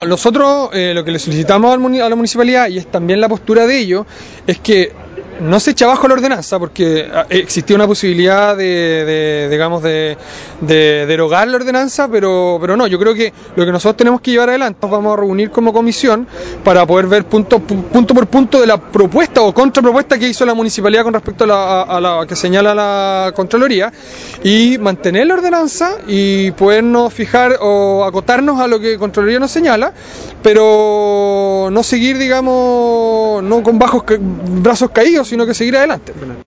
Nosotros lo que le solicitamos a la municipalidad, y es también la postura de ellos, es que no se echa abajo la ordenanza, porque existía una posibilidad digamos, de derogar la ordenanza, pero no, yo creo que lo que nosotros tenemos que llevar adelante, nos vamos a reunir como comisión para poder ver punto por punto de la propuesta o contrapropuesta que hizo la municipalidad con respecto a la que señala la Contraloría, y mantener la ordenanza y podernos fijar o acotarnos a lo que Contraloría nos señala, pero no seguir, digamos, no con brazos caídos, sino que seguir adelante.